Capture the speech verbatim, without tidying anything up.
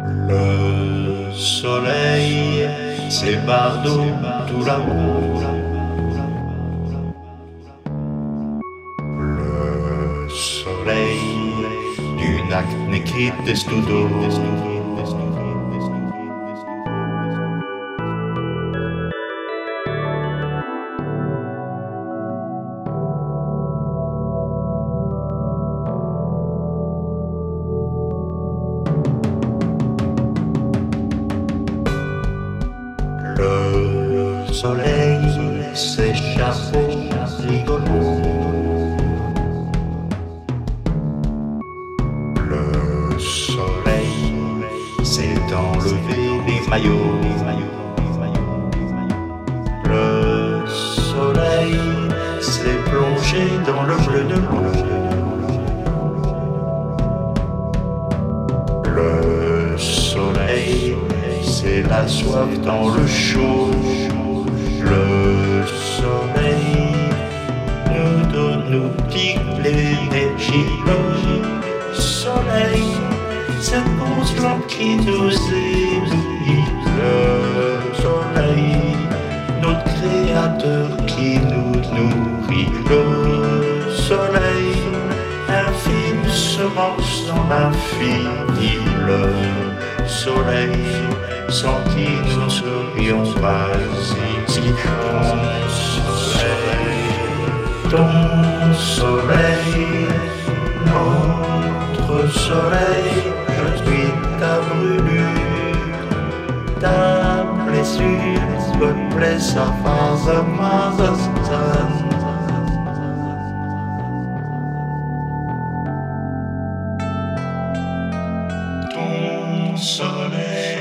Le soleil, c'est Bardo tout là-haut. Le soleil d'une acné qui testudo. Le soleil, c'est chapeau rigolo. Le soleil, c'est enlever les maillots. Le soleil, c'est plonger dans le bleu de l'eau. Le soleil, c'est la soif dans le chaud. Le soleil nous donne, nous pique l'énergie. Le soleil, cette grosse lampe qui nous éblouit. Le soleil, notre créateur qui nous nourrit. Le soleil, infime semence dans l'infini. Le soleil, sans qui nous ne serions pas ici. Ton soleil, ton soleil, notre soleil, je suis ta brûlure, ta blessure, me plaît sa phase, ma ton soleil.